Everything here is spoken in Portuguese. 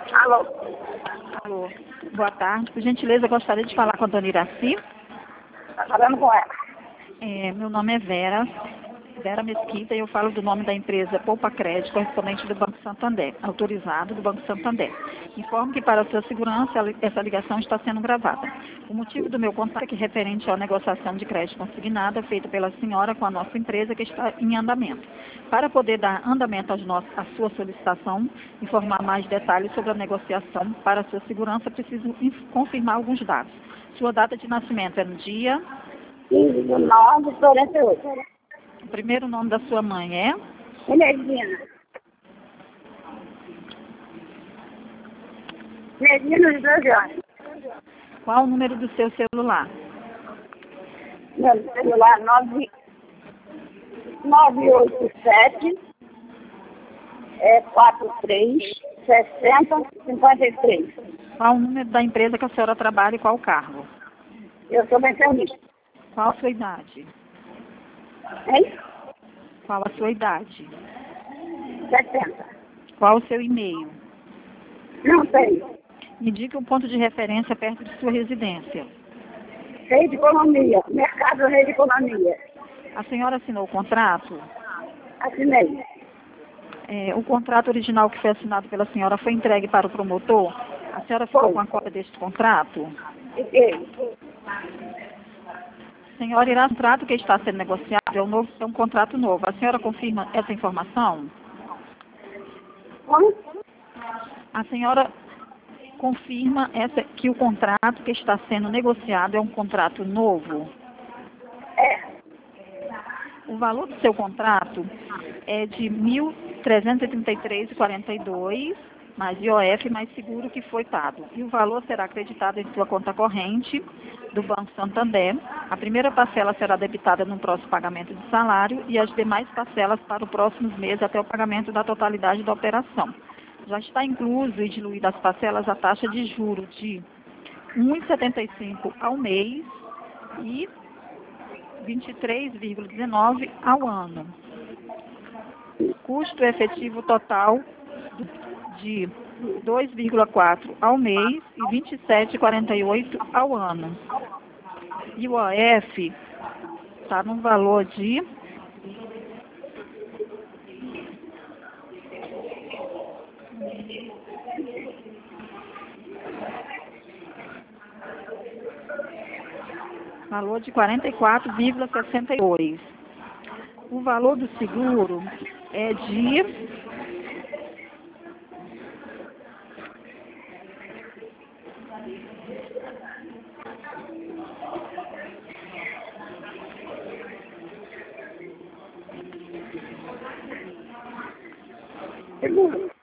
Alô? Alô, boa tarde. Por gentileza, eu gostaria de falar com a dona Iraci. Tá falando com ela. Meu nome é Vera Mesquita, e eu falo do nome da empresa Poupa Crédito, correspondente do Banco Santander, autorizado do Banco Santander. Informo que, para a sua segurança, essa ligação está sendo gravada. O motivo do meu contato é que referente à negociação de crédito consignada feita pela senhora com a nossa empresa, que está em andamento. Para poder dar andamento à sua solicitação, informar mais detalhes sobre a negociação, para a sua segurança, preciso confirmar alguns dados. Sua data de nascimento é no dia... 15 de 9 de 48. O primeiro nome da sua mãe é? Medina. Medina de 12 anos. Qual o número do seu celular? Meu celular 987 43 60 53. Qual o número da empresa que a senhora trabalha e qual o cargo? Eu sou bem serviço. Qual a sua idade? Hein? Qual a sua idade? 70. Qual o seu e-mail? Não tenho. Indique um ponto de referência perto de sua residência. Rede Economia. Mercado Rede Economia. A senhora assinou o contrato? Assinei. O contrato original que foi assinado pela senhora foi entregue para o promotor? A senhora ficou com a cópia deste contrato? Fiquei. Senhora, irá o contrato que está sendo negociado é um contrato novo. A senhora confirma essa informação? Como? A senhora confirma que o contrato que está sendo negociado é um contrato novo? É. O valor do seu contrato é de R$ 1.333,42, mais IOF, mais seguro que foi pago. E o valor será acreditado em sua conta corrente do Banco Santander. A primeira parcela será debitada no próximo pagamento de salário e as demais parcelas para os próximos meses até o pagamento da totalidade da operação. Já está incluso e diluída as parcelas a taxa de juros de R$ 1,75 ao mês e 23,19 ao ano. Custo efetivo total de 2,4 ao mês e 27,48 ao ano. E o OF está no valor de R$ 44,62. O valor do seguro é de Seguro.